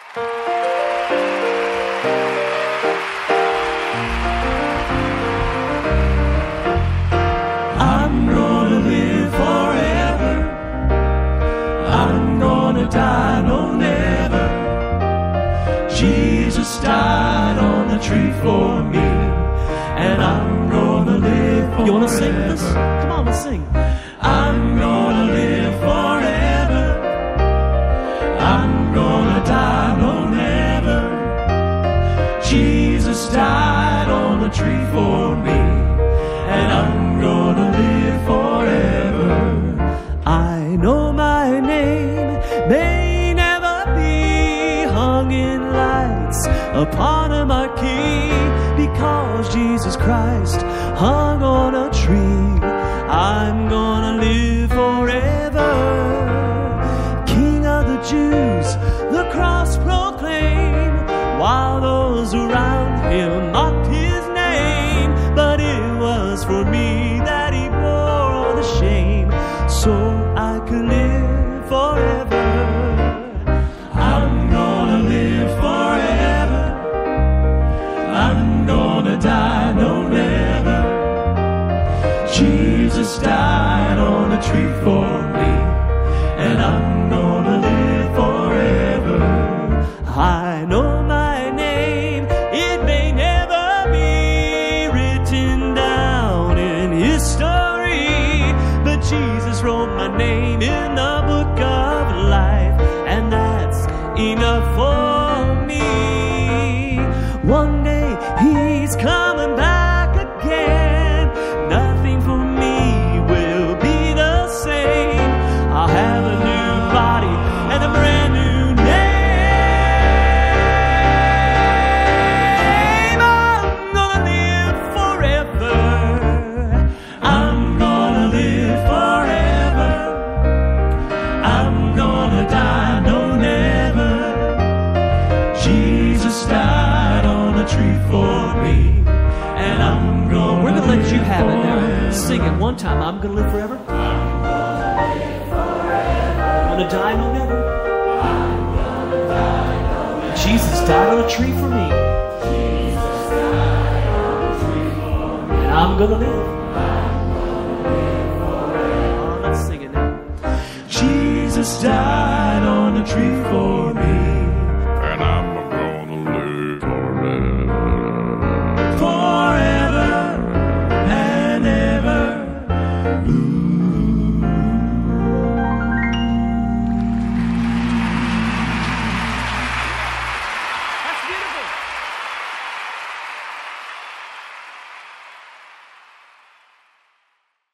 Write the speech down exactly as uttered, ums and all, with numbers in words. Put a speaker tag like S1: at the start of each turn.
S1: I'm gonna live forever. I'm gonna die, no never. Jesus died on the tree for me, and I'm gonna live forever.
S2: You wanna sing this? Come on, let's sing.
S1: I'm gonna live forever. I'm gonna die, no never. Jesus died on the tree for me, and I'm gonna live forever.
S2: I know my name may never be hung in lights upon a marquee, because Jesus Christ hung on a tree. I'm gonna live forever. King of the Jews, the cross proclaimed, while those around him mocked his name. But it was for me that he bore all the shame, so I could live forever.
S1: I'm gonna live forever. I'm gonna die, no never. Jesus died on a tree for me, and I'm gonna live forever.
S2: I know my name, it may never be written down in history, but Jesus wrote my name in the book of life, and that's enough for me. One day he's coming back again. Nothing for me will be the same. I'll have a new body and a brand new name. I'm gonna live forever.
S1: I'm gonna live forever. I'm gonna die, no never. Jesus died on a tree for me, and I'm gonna
S2: We're gonna let you have it now.
S1: forever.
S2: Sing it one time. I'm gonna live forever. I'm gonna die, no never. Jesus died on a tree for me. And I'm gonna live. Oh, let's sing it now.
S1: Jesus died on a tree for